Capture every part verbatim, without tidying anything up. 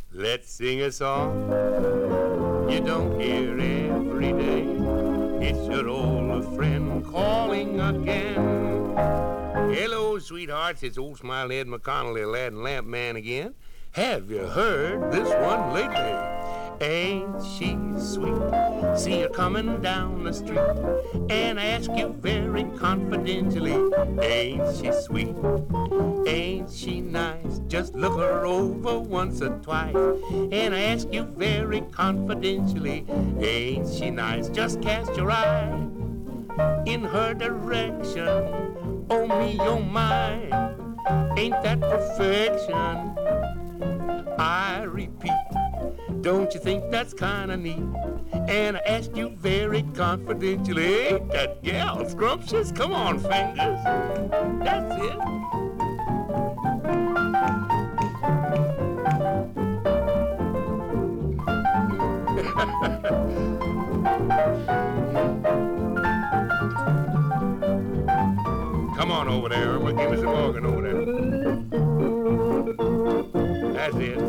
Let's sing a song you don't hear every day. It's your old friend calling again. Hello, sweethearts. It's old Smiling Ed McConnell, the Aladdin Lamp Man again. Have you heard this one lately? Ain't she sweet? See her coming down the street, and I ask you very confidentially, ain't she sweet? Ain't she nice? Just look her over once or twice, and I ask you very confidentially, ain't she nice? Just cast your eye in her direction. Oh me, oh my, ain't that perfection? I repeat, don't you think that's kinda neat? And I ask you very confidentially, ain't that gal scrumptious? Come on, fingers. That's it. Come on over there, Irma. Give me some organ over there. That's it.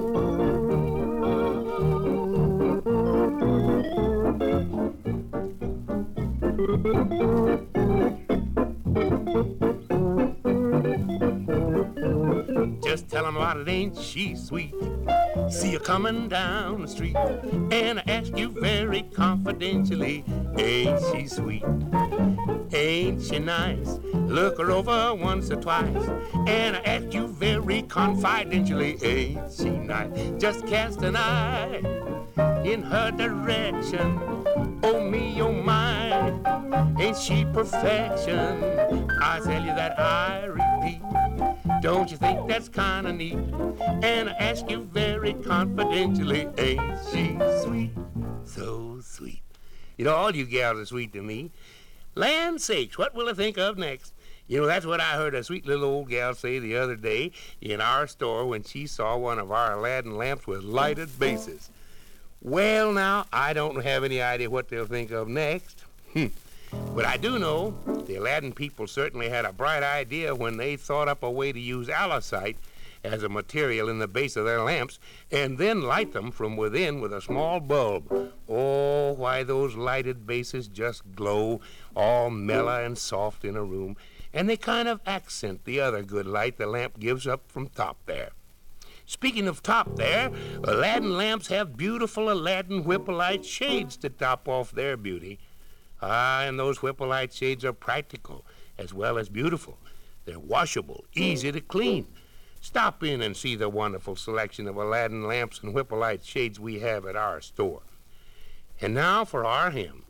Just tell 'em about it, ain't she sweet? See her coming down the street, and I ask you very confidentially, ain't she sweet? Ain't she nice? Look her over once or twice, and I ask you very confidentially, ain't she nice? Just cast an eye in her direction. Oh me, oh my, ain't she perfection? I tell you that I repeat, don't you think that's kinda neat? And I ask you very confidentially, ain't she sweet? So sweet. You know, all you gals are sweet to me. Land sakes, what will I think of next? You know, that's what I heard a sweet little old gal say the other day in our store when she saw one of our Aladdin lamps with lighted bases. Well, now, I don't have any idea what they'll think of next. But I do know the Aladdin people certainly had a bright idea when they thought up a way to use allicite as a material in the base of their lamps and then light them from within with a small bulb. Oh, why those lighted bases just glow all mellow and soft in a room, and they kind of accent the other good light the lamp gives up from top there. Speaking of top there, Aladdin lamps have beautiful Aladdin Whippolite shades to top off their beauty. Ah, and those Whippolite shades are practical as well as beautiful. They're washable, easy to clean. Stop in and see the wonderful selection of Aladdin lamps and Whippolite shades we have at our store. And now for our hymn.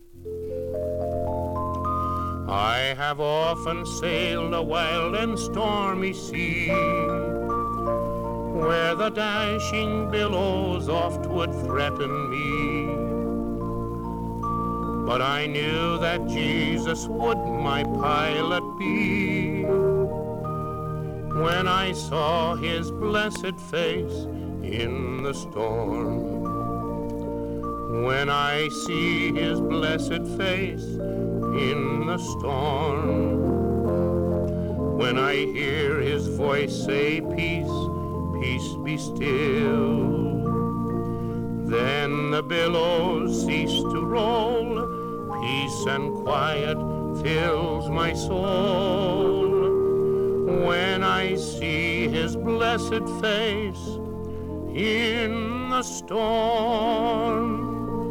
I have often sailed a wild and stormy sea, where the dashing billows oft would threaten me. But I knew that Jesus would my pilot be when I saw his blessed face in the storm. When I see his blessed face in the storm, when I hear his voice say, peace, peace be still, then the billows cease to roll, peace and quiet fills my soul. When I see his blessed face in the storm.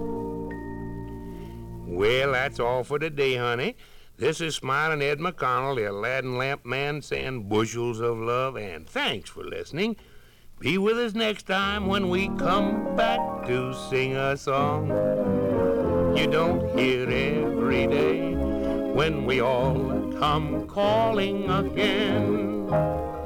Well, that's all for today, honey. This is Smiling Ed McConnell, the Aladdin Lamp Man, saying bushels of love, and thanks for listening. Be with us next time when we come back to sing a song you don't hear every day, when we all come calling again.